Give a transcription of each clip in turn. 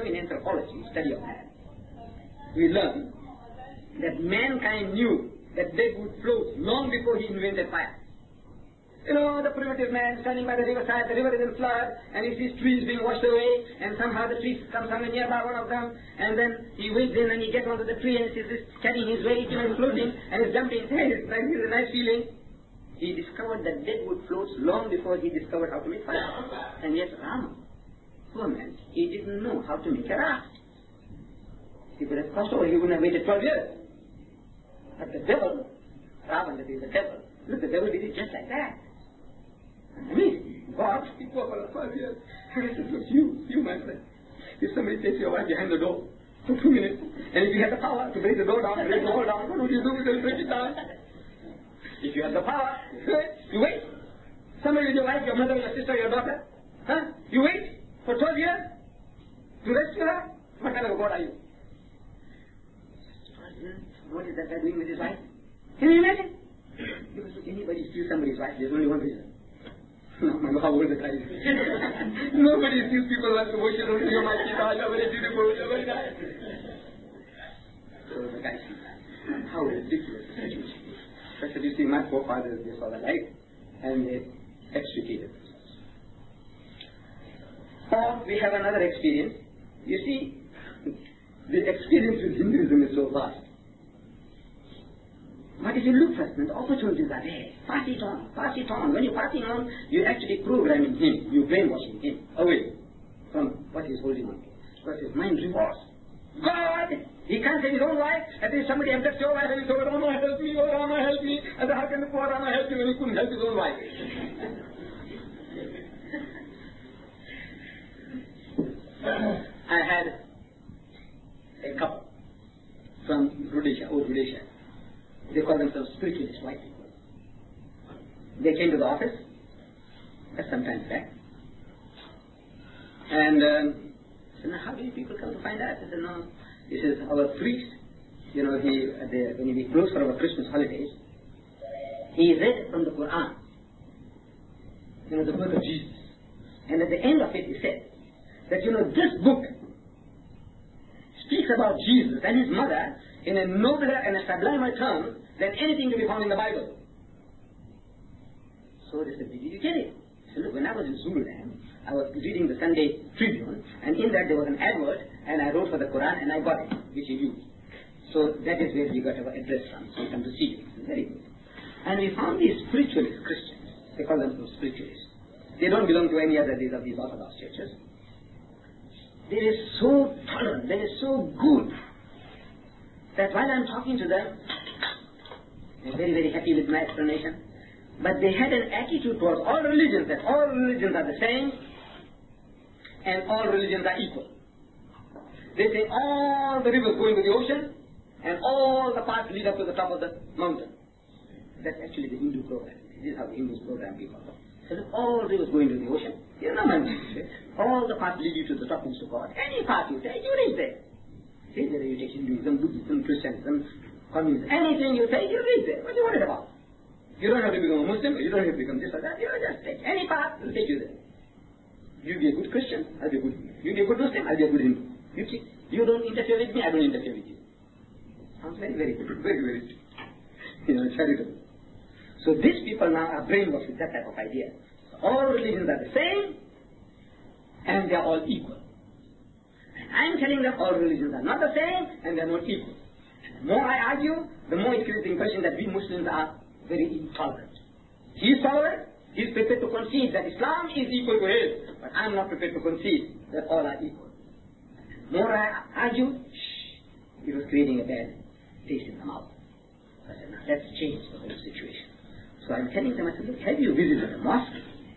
in anthropology, study of man, we learn that mankind knew that death would float long before he invented fire. You know, the primitive man standing by the riverside, the river is in flood, and he sees trees being washed away, and somehow the tree comes somewhere nearby one of them, and then he wades in and he gets onto the tree and sees this carrying his weight, and floating, and he's jumping. Hey, it's a nice feeling. He discovered that death would float long before he discovered how to make fire. And yet Rama, poor man, he didn't know how to make a raft. He could have crossed over, he wouldn't have waited 12 years. But the devil, Ravan, that is the devil, look, the devil did it just like that. Amazing. God, he worked for 12 years. And I said, look, you, my friend, if somebody takes your wife behind the door for 2 minutes, and if you have the power to break the door down, break the wall down, what would you do? You break it down. If you have the power, you wait. Somebody with your wife, your mother, your sister, your daughter, you wait for 12 years to rescue her? What kind of a God are you? What is that guy doing with his wife? Can you imagine? Because if anybody steals somebody's wife, there's only one reason. No matter how old the guy is. Nobody steals people's wives to worship them. You're my child, you're very beautiful, you're very nice. So the guy sees that. How ridiculous the situation is. That's what you see, my forefathers, they saw the light and they extricated themselves. Or we have another experience. You see, the experience with Hinduism is so vast. But if you look first, the opportunities are there. Pass it on, pass it on. When you're passing on, you're actually programming him. You're brainwashing him away from what he's holding on to. Because his mind revolts. God! He can't save his own life. At least somebody abducts your wife and he says, oh Rama, help me, oh Rama, help me. And how can the poor Rama help you when he couldn't help his own wife? I had a couple from Rhodesia, old Rhodesia. They call themselves spiritualist white people. They came to the office some time back. And said, now, how do you people come to find out? I said, no, this is our priest. You know, when we close for our Christmas holidays, he read from the Quran, you know, the birth of Jesus. And at the end of it, he said that, you know, this book speaks about Jesus and his mother in a nobler and a sublimer term than anything to be found in the Bible. So they said, did you get it? So look, when I was in Zululand, I was reading the Sunday Tribune, and in that there was an advert, and I wrote for the Quran, and I got it, which you used. So that is where we got our address from. So we come to see it. Very good. And we found these spiritualist Christians. They call themselves spiritualists. They don't belong to any other of these Orthodox churches. They are so tolerant, they are so good, that while I'm talking to them, they're very, very happy with my explanation. But they had an attitude towards all religions, that all religions are the same, and all religions are equal. They say all the rivers go into the ocean, and all the paths lead up to the top of the mountain. That's actually the Hindu program. This is how the Hindus program people. So all rivers go into the ocean. You know, all the paths lead you to the top of God. Any path you take, you reach there. See, whether you take Hinduism, Buddhism, Christianism, communism, anything you take, you reach there. What are you worried about? You don't have to become a Muslim, you don't have to become this or that. You just take any path, will take you there. You be a good Christian, I'll be a good Hindu. You be a good Muslim, I'll be a good Hindu. You see, you don't interfere with me, I don't interfere with you. Sounds very, very good. Very, very, charitable. So these people now are brainwashed with that type of idea. All religions are the same, and they are all equal. And I'm telling them all religions are not the same, and they are not equal. The more I argue, the more it creates the impression that we Muslims are very intolerant. He is tolerant, he is prepared to concede that Islam is equal to his, but I am not prepared to concede that all are equal. The more I argue, it was creating a bad taste in the mouth. So I said, now let's change the whole situation. So I'm telling them, I said, look, have you visited the mosque?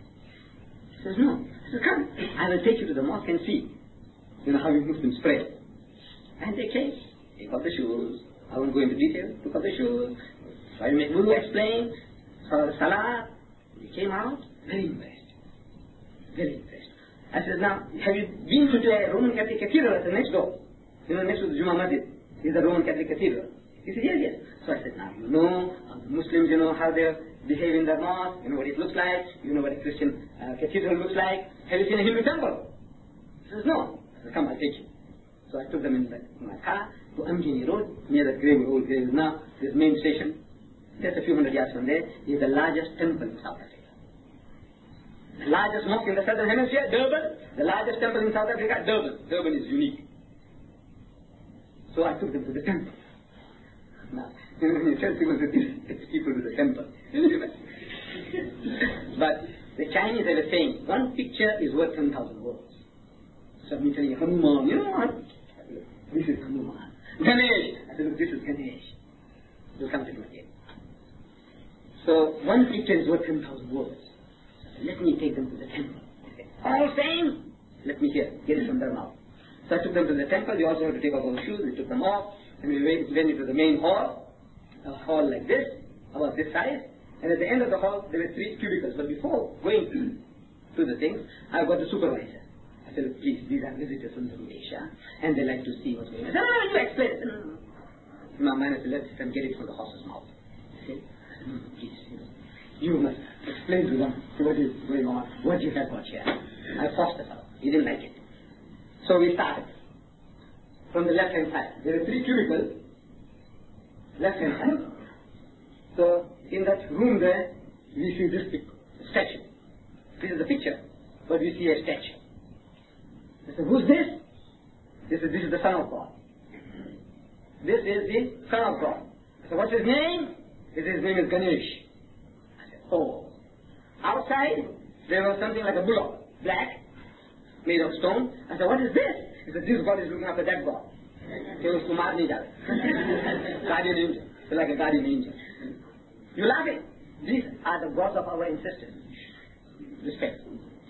He says, no. I said, come, I will take you to the mosque and see, how we Muslims pray. And they came, take off the shoes. I won't go into detail, took off the shoes, tried to make wudu, explain, saw the salah. They came out, very impressed. Very impressed. I said, now, have you been to a Roman Catholic cathedral at the next door? Next to the Juma Masjid is the Roman Catholic cathedral. He said, yes, yes. So I said, now, Muslims, how they behave in the mosque, what it looks like, what a Christian cathedral looks like. Have you seen a Hindu temple? He says, no. I said, come, I'll take you. So I took them in my car to Amjini Road, near the grave, old grave now, this main station. Just a few hundred yards from there is the largest temple in South Africa. The largest mosque in the southern hemisphere, Durban. The largest temple in South Africa, Durban. Durban is unique. So I took them to the temple. Now, when you tell people that this takes people to the temple. But the Chinese, they were saying, one picture is worth 10,000 words. So I'm telling you, Hanuman, you know what? This is Hanuman. Ganesh. I said, look, this is Ganesh. You'll come to him again. So one picture is worth 10,000 words. Let me take them to the temple. All same. Let me hear it from their mouth. So I took them to the temple. We also had to take off our shoes. We took them off. And we went into the main hall. A hall like this, about this size. And at the end of the hall, there were 3 cubicles. But before going to the things, I got the supervisor. I said, look, please, these are visitors from Asia. And they like to see what's going on. I said, no, you explain it. No. My man said, let's get it from the horse's mouth. Okay? Please, you must explain to them what is going on, what you have got here. I forced the fellow. He didn't like it. So we started. From the left-hand side. There are 3 cubicles. Left-hand side. So, in that room there, we see this statue. This is the picture. But we see a statue. I said, who's this? This is the Son of God. This is the Son of God. So what's his name? His name is Ganesh. Oh. Outside, there was something like a bullock, black, made of stone. I said, what is this? He said, this God is looking after that God. He was Kumar Nijal. Guardian angel. He's like a guardian angel. You laughing? These are the gods of our ancestors. Respect.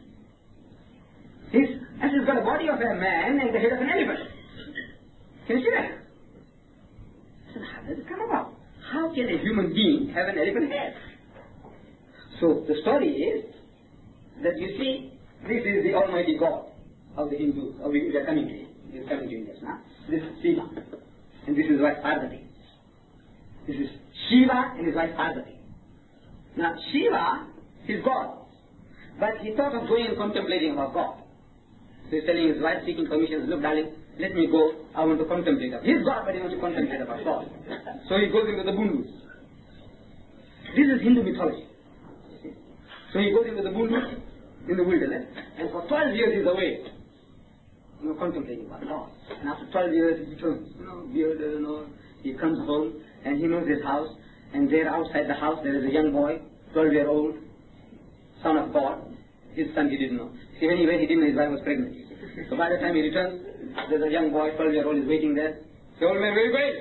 He's got the body of a man and the head of an elephant. Can you see that? I said, how does it come about? How can a human being have an elephant head? So the story is that you see, this is the Almighty God of the Hindus. We are coming to him. He is coming to India now. This is Shiva. And this is wife Parvati. This is Shiva and his wife Parvati. Now Shiva is God. But he thought of going and contemplating about God. So he's telling his wife, seeking permission, look darling, let me go, I want to contemplate. He's God, but he wants to contemplate about God. So he goes into the Bundus. This is Hindu mythology. So he goes into the Bundus, in the wilderness, and for 12 years he's away, contemplating about God. And after 12 years he returns, bearded, he comes home, and he knows his house, and there outside the house there is a young boy, 12-year-old, son of God. His son he didn't know. See, when he went, he didn't know his wife was pregnant. So by the time he returns, there's a young boy, 12-year-old, is waiting there. The old man, where are you going?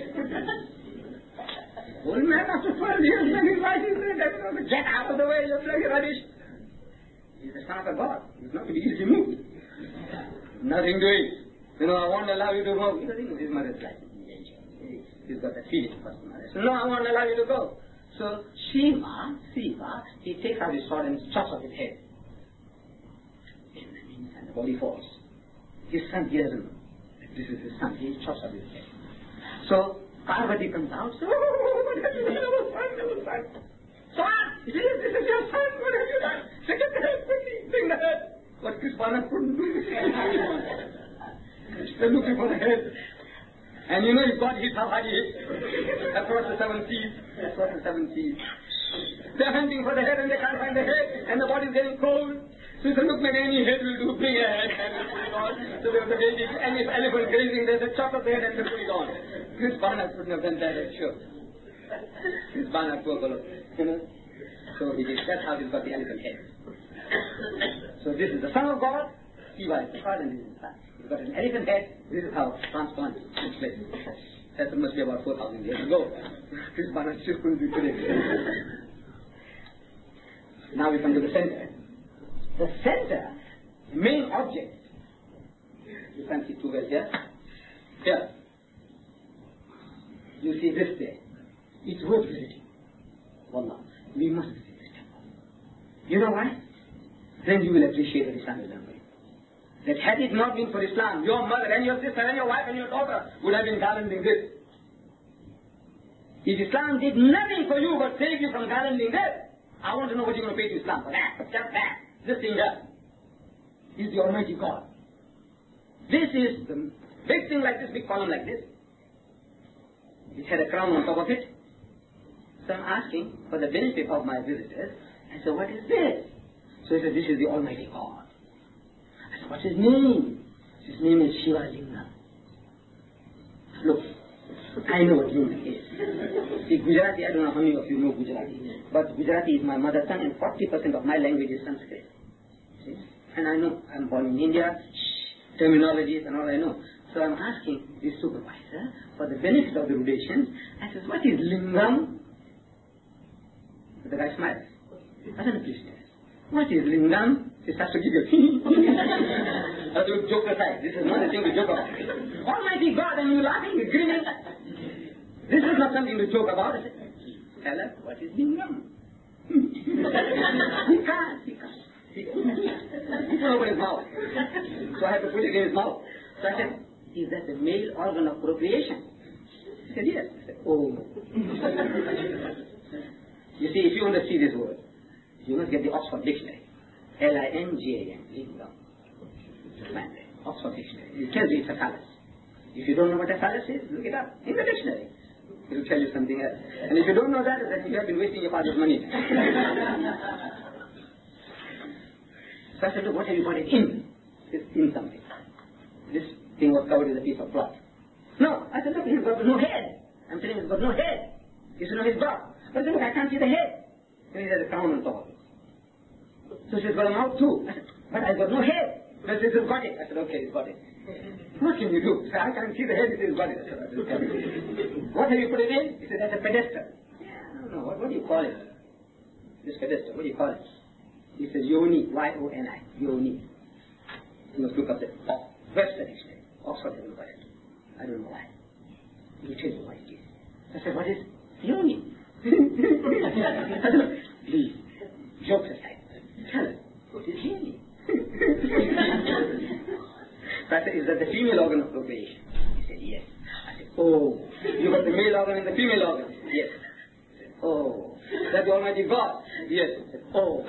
Old man, after 12 years, when his wife is there, get out of the way, you're playing rubbish. He's the son of a God. He's not to be easily moved. Nothing doing. I won't allow you to go. His mother's like, he's got that feeling for his mother. So, no, I won't allow you to go. So, Shiva, he takes out his sword and chops off his head. And the body falls. His son, he doesn't know. This is his son. He chops off his head. So, Parvati comes out. So, what have you done? Son, this is your son. What have you done? Take the head quickly. Bring the head. What Krishna couldn't do. They're looking for the head. And if God hits, how hard he hits. Across the 7 seas. Across the 7 seas. They're hunting for the head and they can't find the head. And the body's getting cold. So he said, look, maybe any head will do. Bring a head and we'll put it on. So there was a baby, and if elephant grazing, there's a chop of the head and they put it on. Chris Barnard couldn't have done that, I'm sure. Chris Barnard, poor fellow. So he did. That's how he got the elephant head. So this is the Son of God. Shiva is the Father and this is the Son. He's got an elephant head. This is how transplant took place. That must be about 4,000 years ago. Chris Barnard still couldn't be today. Now we come to the center. The center, the main object. You can see 2 wells here. Here. You see this there. It's worth visiting. Wallah. We must visit this temple. You know why? Then you will appreciate what Islam has done for you. That had it not been for Islam, your mother and your sister and your wife and your daughter would have been garlanding this. If Islam did nothing for you but save you from garlanding this, I want to know what you're going to pay to Islam for that. Just that. This thing here is the Almighty God. This is the Big thing like this, big column like this. It had a crown on top of it. So I'm asking for the benefit of my visitors. I said, what is this? So he said, this is the Almighty God. I said, what's his name? His name is Shiva Lingam. Look, I know what Lingam is. See, Gujarati, I don't know how many of you know Gujarati, but Gujarati is my mother tongue and 40% of my language is Sanskrit. See? And I know, I'm born in India, terminologies and all I know. So I'm asking the supervisor for the benefit of the Rhodesians. I said, what is Lingam? The guy smiles. I said, please tell us. What is Lingam? He starts to giggle. I said, joke aside. This is not a thing to joke about. Almighty God, and you laughing, you're grinning. This is not something to joke about. I said, tell us, what is Lingam? He can't. He put over his mouth. So I had to put it in his mouth. So I said, is that the male organ of procreation? He said, yes. I said, oh. You see, if you want to see this word, you must get the Oxford Dictionary. Lingam. Lingam. Oxford Dictionary. It tells you it's a phallus. If you don't know what a phallus is, look it up in the dictionary. It will tell you something else. And if you don't know that, then you have been wasting your father's money. So I said, look, what have you got it in? It's in something. This thing was covered with a piece of cloth. No, I said, look, he's got no head. I'm telling you, he's got no head. He said, no, he's got. But I said, look, I can't see the head. And he has a crown on top of it. So she's got a mouth too. I said, but I've got no head. But she says, got it. I said, okay, he's got it. What can you do? He said, I can't see the head. He says, got it. I said, what have you put it in? He said, that's a pedestal. Yeah, I don't know. What do you call it? This pedestal, what do you call it? He says, Yoni, Y-O-N-I, Yoni. You must look up the Western Dictionary. Oxford hasn't got it. I don't know why. He will tell you what it is. I said, what is Yoni? I said, please, jokes aside, tell us, what is Yoni? So I said, is that the female organ of procreation? He said, yes. I said, oh, you got the male organ and the female organ? Yes. I said, oh, that's the Almighty God? Yes. I said, oh.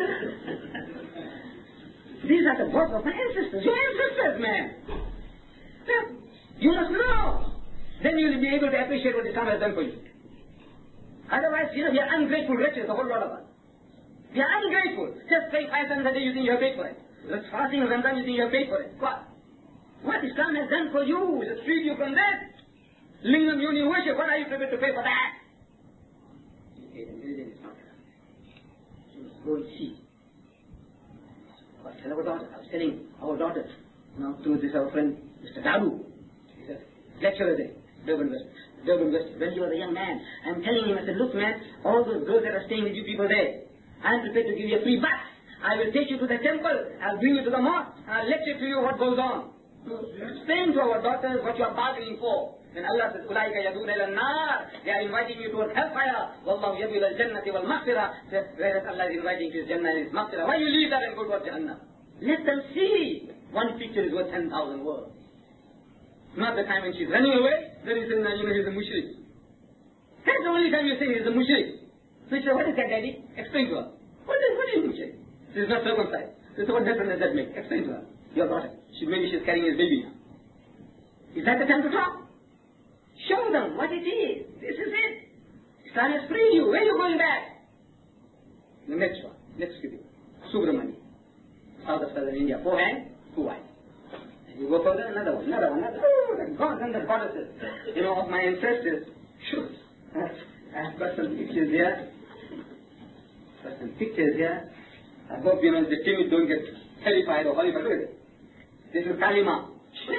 These are the gods of my ancestors. Your ancestors, man. You must know. Then you will be able to appreciate what Islam has done for you. Otherwise, we are ungrateful wretches, the whole lot of us. We are ungrateful. Just pray 5 times a day, you think you have paid for it. Just fasting in Ramadan, you think you have paid for it. What Islam has done for you is to freed you from that. Lingam Yoni worship, what are you prepared to pay for that? Go and see. Tell our daughter. I was telling our daughter, to this our friend, Mr. Dabu. He's a lecturer there, Durban West. When he was a young man, I'm telling him, I said, look man, all those girls that are staying with you people there, I'm prepared to give you a free bus. I will take you to the temple, I'll bring you to the mosque, I'll lecture to you what goes on. Explain to our daughters what you are bargaining for. When Allah says, Ulaika yadun ila nar, they are inviting you towards hellfire. Wallahu yadu ila jannati wal maghfirah. Whereas Allah is inviting to his Jannah and his maghfirah. Why you leave that and go towards Jannah? Let them see. One picture is worth 10,000 words. Not the time when she's running away, then you say, no, he's a mushrik. That's the only time you say he's a mushrik. So you say, what is that, Daddy? Explain to her. What is mushrik? She's not circumcised. So what difference does that make? Explain to her. Your daughter. Maybe she's carrying his baby now. Is that the time to talk? Show them what it is. This is it. Islam has freed you. Where are you going back? The next one. Next video. Subramani. South of southern India. 4 hands, 2 eyes. You go further, another one. Oh, the gods and the goddesses, of my ancestors. Sure. I've got some pictures here. I hope, the timid don't get terrified or horrified. Look at it. This is Kalima.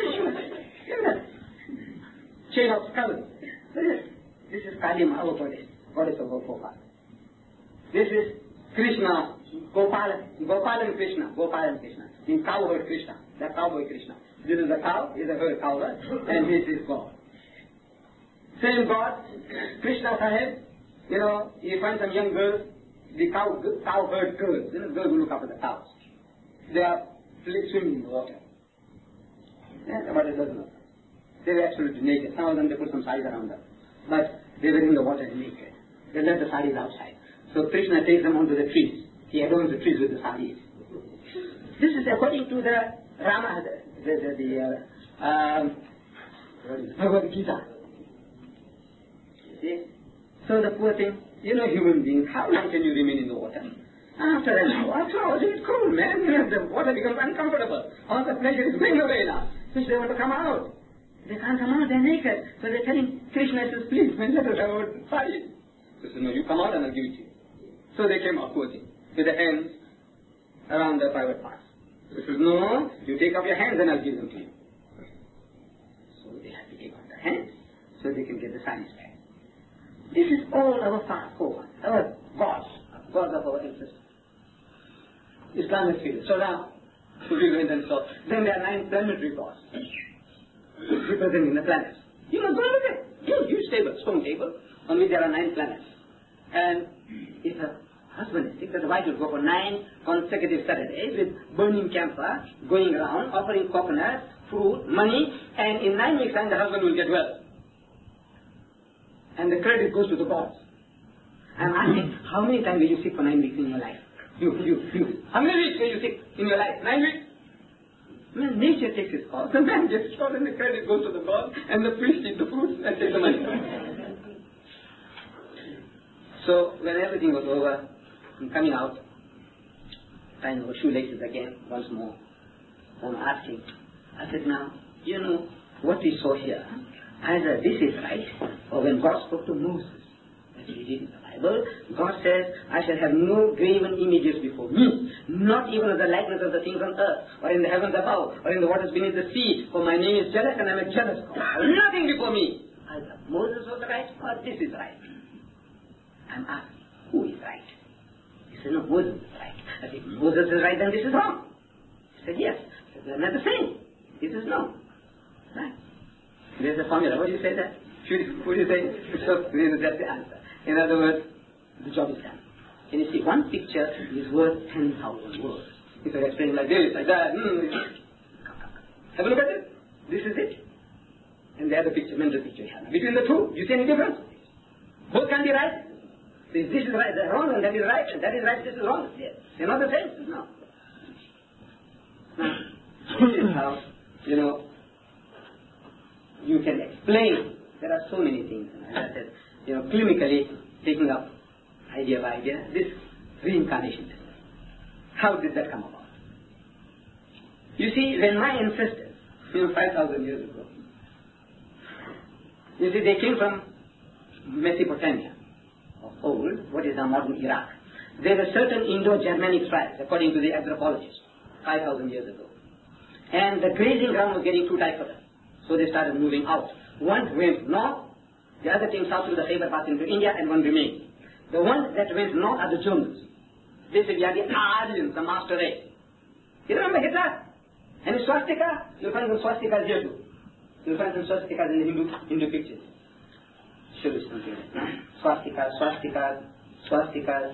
Chain of skulls. This is Kalima, our goddess of our forefathers. This is Krishna, Gopalan Krishna, in cowherd Krishna, the cowboy Krishna. This is a cow, is a herd cowherd, and this is God. Same God, Krishna Sahib, you find some young girls, the cowherd girls, girls who look after the cows. They are swimming in the water. But it doesn't know. They were absolutely naked. Some of them, they put some saris around them. But they were in the water naked. They left the saris outside. So Krishna takes them onto the trees. He adorns the trees with the saris. This is according to the Rama, What is Bhagavad Gita? See? So the poor thing, human beings, how long can you remain in the water? After an hour, 2 hours, it's cold, man. The water becomes uncomfortable. All the pleasure is going away now. Which they want to come out. They can't come out, they're naked. So they're telling Krishna, says, please, let us have our party. He says, no, you come out and I'll give it to you. So they came out, poor thing, with the hands around the private parts. He says, no, you take off your hands and I'll give them to you. So they have to take off their hands so they can get the science back. This is all our forefathers, our gods of our ancestors. Islam has failed. So now, we went and saw. Then there are 9 planetary gods representing the planets. You must go and look at it. Huge table, stone table, on which there are 9 planets. And if a husband is sick, the wife will go for 9 consecutive Saturdays with burning camphor, going around, offering coconuts, food, money, and in 9 weeks' time the husband will get well. And the credit goes to the gods. I'm asking, how many times were you sick for 9 weeks in your life? You. How many weeks were you sick in your life? 9 weeks? Well, nature takes its course. The man gets shot and the credit goes to the gods, and the priest eats the food and takes the money. So, when everything was over, I'm coming out, tying our shoelaces again, once more. I'm asking. I said, now, what we saw here, either this is right, or when God spoke to Moses, as we read in the Bible, God says, I shall have no graven images before me, not even of the likeness of the things on earth, or in the heavens above, or in the waters beneath the sea, for my name is jealous and I am a jealous God. Nothing before me. Either Moses was right, or this is right. I'm asking, who is right? He said, no, Moses is right. I said, Moses is right, then this is wrong. He said, yes. I said, they're not the same. He says, no. Right. There's a formula. What do you say that? What do you say? So, that's the answer. In other words, the job is done. Can you see, one picture is worth 10,000 words. If I explain like this, like that, have a look at it. This is it. And the other picture, mental picture you have. Between the two, you see any difference? Both can be right. So if this is right, they're wrong, and that is right, and that is right, this is wrong. They're not the same. No. Now, this is how, you can explain. There are so many things. As I said, clinically taking up idea by idea, this reincarnation business. How did that come about? You see, when my ancestors, 5,000 years ago, they came from Mesopotamia of old, what is now modern Iraq. There were certain Indo-Germanic tribes, according to the anthropologists, 5,000 years ago. And the grazing ground was getting too tight for them. So they started moving out. One went north, the other came south through the Khyber Pass into India, and one remained. The ones that went north are the Germans. They said, we are the Aryans, the master race. You remember Hitler? And the swastika? You'll find some swastikas here too. You'll find some swastikas in the Hindu pictures. Show you something like that. Swastikas.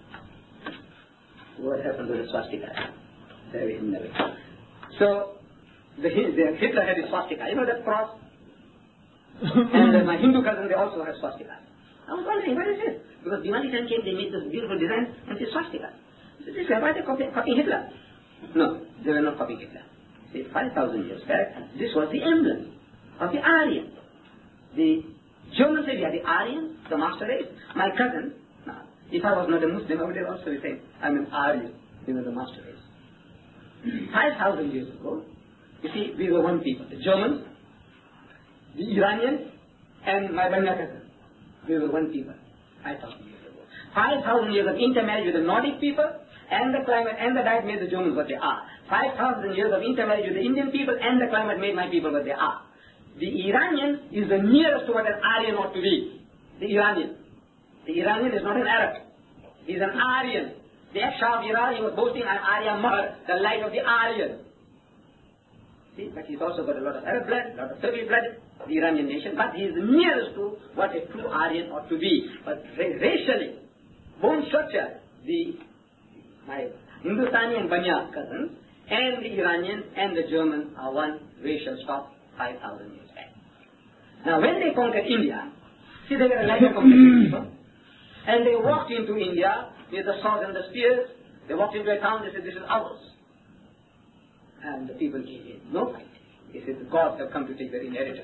What happened to the swastikas? Very in the way. So, the Hitler had a swastika. You know that cross? And my Hindu cousin, they also have swastika. I was wondering, what is this? Because Diwali time came, they made this beautiful design and it's swastika. So this guy, why are they copying Hitler? No, they were not copying Hitler. See, 5,000 years back, this was the emblem of the Aryan. The Germans said, we are the Aryans, the master race. My cousin, if I was not a Muslim, I would have also be saying, I'm an Aryan, the master race. 5,000 years ago, you see, we were one people. The Germans, the Iranians, and my Bangla cousin. We were one people. 5,000 years ago. 5,000 years of intermarriage with the Nordic people, and the climate and the diet made the Germans what they are. 5,000 years of intermarriage with the Indian people, and the climate made my people what they are. The Iranian is the nearest to what an Aryan ought to be. The Iranian. The Iranian is not an Arab. He is an Aryan. The Shah of Iran, he was boasting an Arya Mahar, the light of the Aryan. See, but he's also got a lot of Arab blood, a lot of Turkish blood, the Iranian nation, but he is nearest to what a true Aryan ought to be. But racially, bone structure, my Hindustani and Banya cousins, and the Iranians and the Germans are one racial stock 5,000 years back. Now when they conquered India, see, they were a lighter complexion people, and they walked into India with the swords and the spears. They walked into a town, they said, this is ours. And the people gave in no fight. They said, the gods have come to take their inheritance.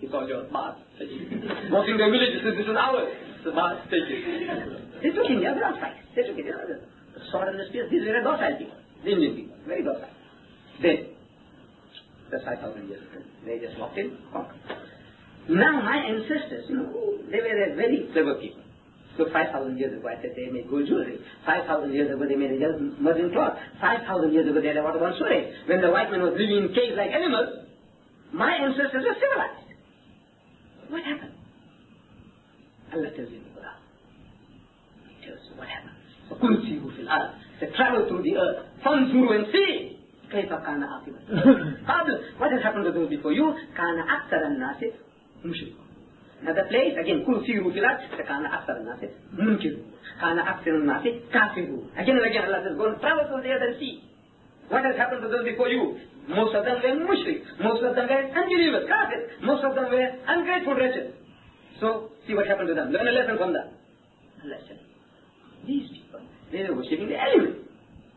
It's all yours, Bas. Walking to a village, this is ours. So Bas, take it. They took India without fight. They took it, the sword and the spear. These were docile people. The Indian people. Very docile. Then, that's 5,000 years ago. They just walked in, conquered. Now my ancestors, they were very clever people. So 5,000 years ago, I said they made gold jewelry. 5,000 years ago, they made a muslin cloth. 5,000 years ago, they had a water one storage. When the white man was living in caves like animals, my ancestors were civilized. What happened? Allah tells you in the Quran. He tells you what happened. So kunsihu fil ard. They travel through the earth. Fanzuru and see. Kaifa kana aqibat. What has happened to those before you? Kana aktaran nasi mushrik. Another place, again, kul siru fil ard, kana akthar an-nasi munkiru, kana akthar an-nasi kafiru. Again and again Allah says, go and travel through the earth and see. What has happened to those before you? Most of them were mushrik, most of them were unbelievers, kafir, most of them were ungrateful wretches. So, see what happened to them. Learn a lesson from that. Allah said, these people, they were worshipping the elements.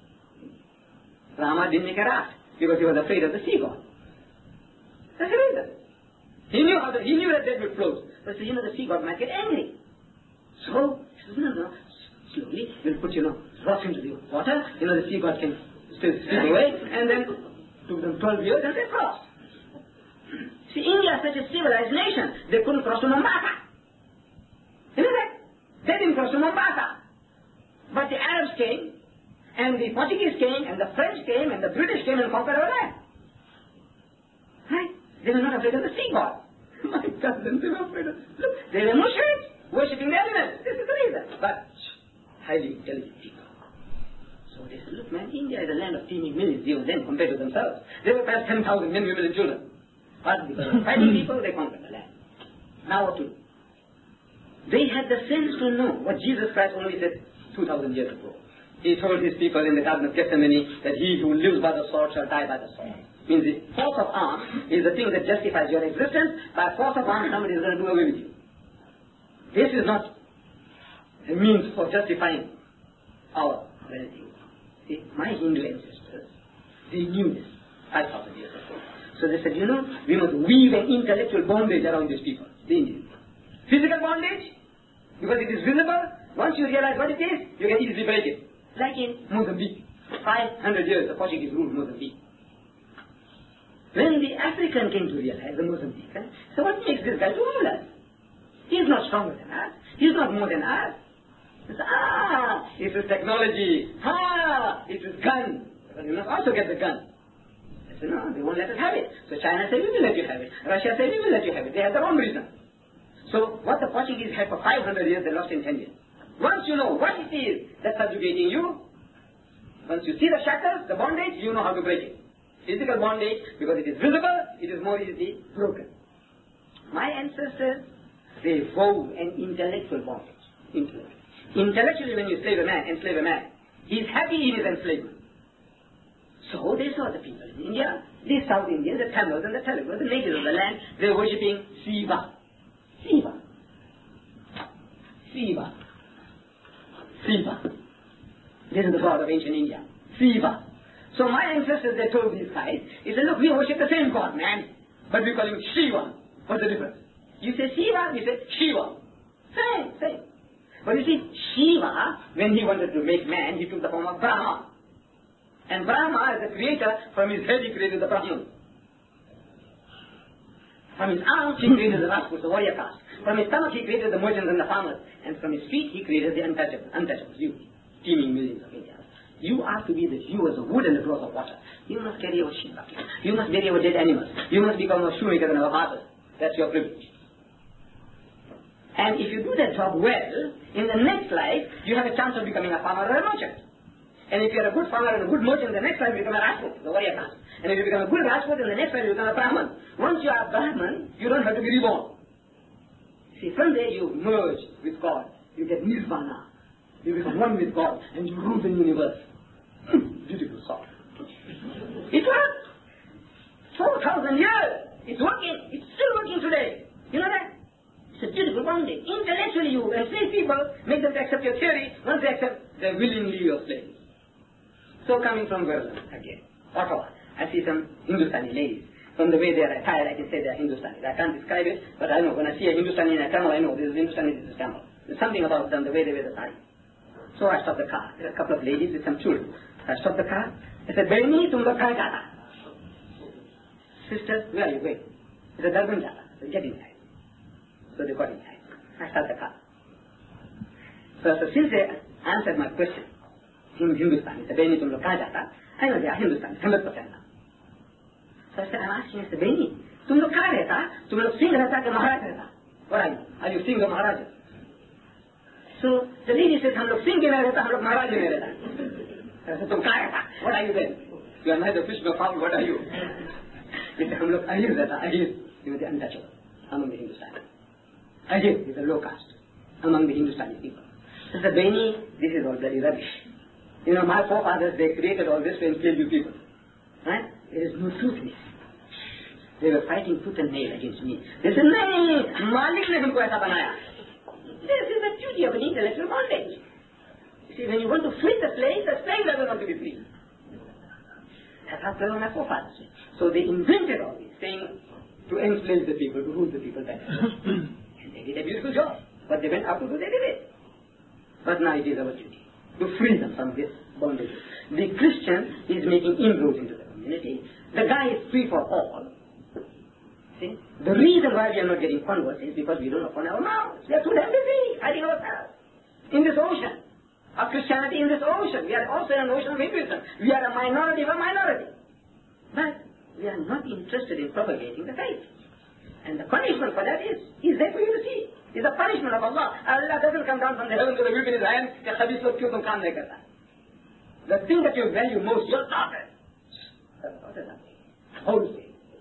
Rama didn't make a raft because he was afraid of the sea god. That's the reason. He knew that dead would float. But the sea god might get angry. So, he says, no, slowly, we'll put, rocks into the water, the sea god can still slip away, and then took them 12 years and they crossed. See, India is such a civilized nation, they couldn't cross to Mombasa. Isn't it? They didn't cross to Mombasa. But the Arabs came, and the Portuguese came, and the French came, and the British came and conquered our land. Right? They were not afraid of the sea god. My cousins, they were afraid of... Look, they were mushriks, worshipping the elements. This is the reason. But highly intelligent people. So they said, look man, India is a land of teeming millions, even then, compared to themselves. They were perhaps 10,000 men, women and children. But because of fighting people, they conquered the land. Now what to do? They had the sense to know what Jesus Christ only said 2,000 years ago. He told his people in the Garden of Gethsemane that he who lives by the sword shall die by the sword. Means the force of arms is the thing that justifies your existence. By force of arms, somebody is going to do away with you. This is not a means for justifying our relative. See, my Hindu ancestors, they knew this 5,000 years ago. So they said, we must weave an intellectual bondage around these people, the Indians. Physical bondage, because it is visible. Once you realize what it is, you can easily break it. Like in Mozambique. 500 years the Portuguese ruled Mozambique. When the African came to realize, the Mozambican, so what makes this guy to rule us? He's not stronger than us. He's not more than us. It is technology. It is gun. Well, you must also get the gun. I said, no, they won't let us have it. So China said, we will let you have it. Russia said, we will let you have it. They have their own reason. So what the Portuguese had for 500 years, they lost in 10 years. Once you know what it is that's subjugating you, once you see the shackles, the bondage, you know how to break it. Physical bondage, because it is visible, it is more easily broken. My ancestors, they wove an intellectual bondage. Intellectually, when you enslave a man, he is happy in his enslavement. So they saw the people in India, the South Indians, the Tamils and the Telugus, the natives of the land, they were worshipping Shiva. This is the god of ancient India. Shiva. So my ancestors, they told these guys, they said, look, we worship the same god, man, but we call him Shiva. What's the difference? You say Shiva, we say Shiva. Same. But you see, Shiva, when he wanted to make man, he took the form of Brahma. And Brahma, as the creator, from his head he created the Brahman. From his arms he created the Rajputs, the warrior caste. From his stomach he created the merchants and the farmers. And from his feet he created the untouchables, you, teeming millions of Indians. You are to be the hewers of wood and the growers of water. You must carry our sheep bucket. You must bury our dead animals. You must become a shoemaker than our fathers. That's your privilege. And if you do that job well, in the next life, you have a chance of becoming a farmer or a merchant. And if you are a good farmer and a good merchant, in the next life you become a Rajput, the warrior caste. And if you become a good Rajput, in the next life you become a Brahman. Once you are a Brahman, you don't have to be reborn. See, from there you merge with God. You get Nirvana. You become one with God and you rule the universe. Beautiful song. It worked. 4,000 years. It's working. It's still working today. You know that? It's a beautiful bondage. Intellectually you enslave people, make them to accept your theory. Once they accept, they're willingly your slaves. So coming from Berlin again, Ottawa, I see some Hindustani ladies. From the way they are attired, I can say they are Hindustanis. I can't describe it, but I know. When I see a Hindustani in a camel, I know this is Hindustani, this is camel. There's something about them, the way they wear the sari. So I stopped the car. There are a couple of ladies with some children. I stopped the car. I said, Behni, tum log kahan jata? Sister, where are you going? I said, Darban jata. I said, get inside. So they got inside. I started the car. So since they answered my question in Hindustani, said, Behni, tum log kahan jata? I know they are Hindustani, 100% now. So I said, I'm asking, I said, Behni, tum log kahan rehta? Tum log Singh rehta ke Maharaj rehta? What are you? Are you Singh or Maharaj? So the lady said, हम लोग सिंह के में रहता, हम लोग महाराज में रहता. I said, तुम कहाँ रहता? What are you then? You are neither fish nor fowl. What are you? He said, हम लोग Ahir रहता. Ahir, he was the untouchable among the Hindustani. Ahir is a low caste among the Hindustani people. He said, Behni, this is all very rubbish. You know, my forefathers, they created all this to enslave you people. Right? There is no truth in it. They were fighting tooth and nail against me. They said, नहीं, मालिक ने हमको ऐसा बनाया. This is the duty of an intellectual bondage. You see, when you want to free the slave doesn't want to be free. That's how clever my forefathers were. So they invented all this, saying to enslave the people, to rule the people better. And they did a beautiful job. What they went out to do, they did it. But now it is our duty to free them from this bondage. The Christian is making inroads into the community. The guy is free for all. See? The reason why we are not getting converts is because we don't open our mouths. We are too damn busy hiding ourselves in this ocean of Christianity, in this ocean. We are also in an ocean of Hinduism. We are a minority of a minority. But we are not interested in propagating the faith. And the punishment for that is there for you to see. It's a punishment of Allah. Allah doesn't come down from the heaven with a whip in his hand. The thing that you value most, your daughter. Wholesale.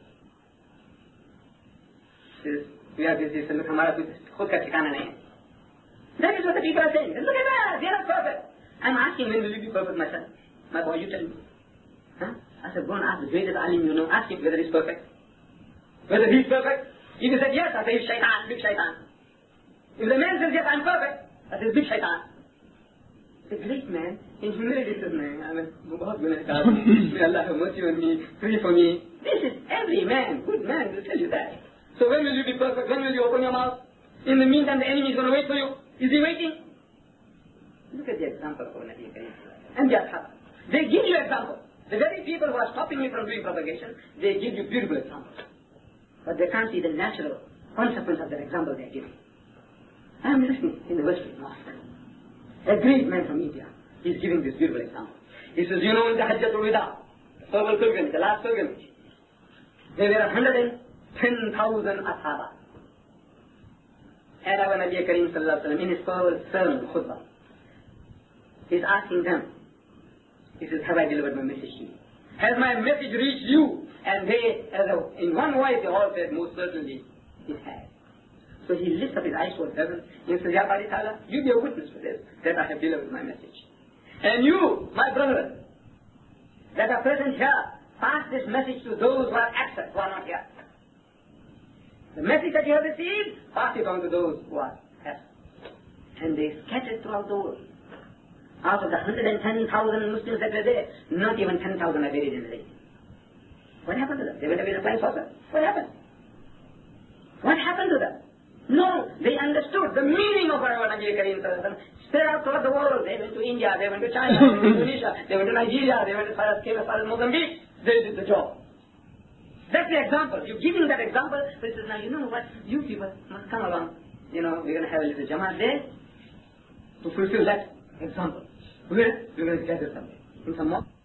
We are busy, so look, हमारा खुद का ठिकाना नहीं है. That is what the people are saying. Look at that, they are not perfect. I'm asking, when will you be perfect, my son? My boy, you tell me. Huh? I said, go and ask the greatest alim you know, ask him whether he's perfect. Whether he's perfect. If he said yes, I say he's shaitan, big shaitan. If the man says yes, I'm perfect, I say big shaitan. The great man, in humility says, I'm a बहुत गुनहगार. May Allah have mercy on me, pray for me. This is every man, good man will tell you that. So when will you be perfect? When will you open your mouth? In the meantime, the enemy is going to wait for you. Is he waiting? Look at the example of Nabi Karim. And the Ashab. They give you examples. The very people who are stopping you from doing propagation, they give you beautiful examples. But they can't see the natural consequence of that example they are giving. I am listening in the Western Mosque. A great man from India, he is giving this beautiful example. He says, you know, in the Hajjatul Wida, the pilgrimage, the last pilgrimage, there were 110,000 ashaba. And our Nabi Karim sallallahu alaihi wasallam, in his first sermon, khutbah, he's asking them, he says, have I delivered my message to you? Has my message reached you? And they, in one voice, they all said, most certainly, it has. So he lifts up his eyes towards heaven and says, Ya Bari Ta'ala, you be a witness for this, that I have delivered my message. And you, my brethren, that are present here, pass this message to those who are absent, who are not here. The message that you have received, pass it on to those who are absent. And they scattered throughout the world. Out of the 110,000 Muslims that were there, not even 10,000 are buried in the lake. What happened to them? They went away in a flying saucer. What happened? What happened to them? No, they understood the meaning of our Nabi Karim spread out throughout the world. They went to India, they went to China, they went to Indonesia, they went to Nigeria, they went came as far as Mozambique. They did the job. That's the example. You're giving that example. But it says, now you know what? You people must come along. You know, we're going to have a little Jamaat there to fulfill that example. We're going to gather somewhere in some mosque.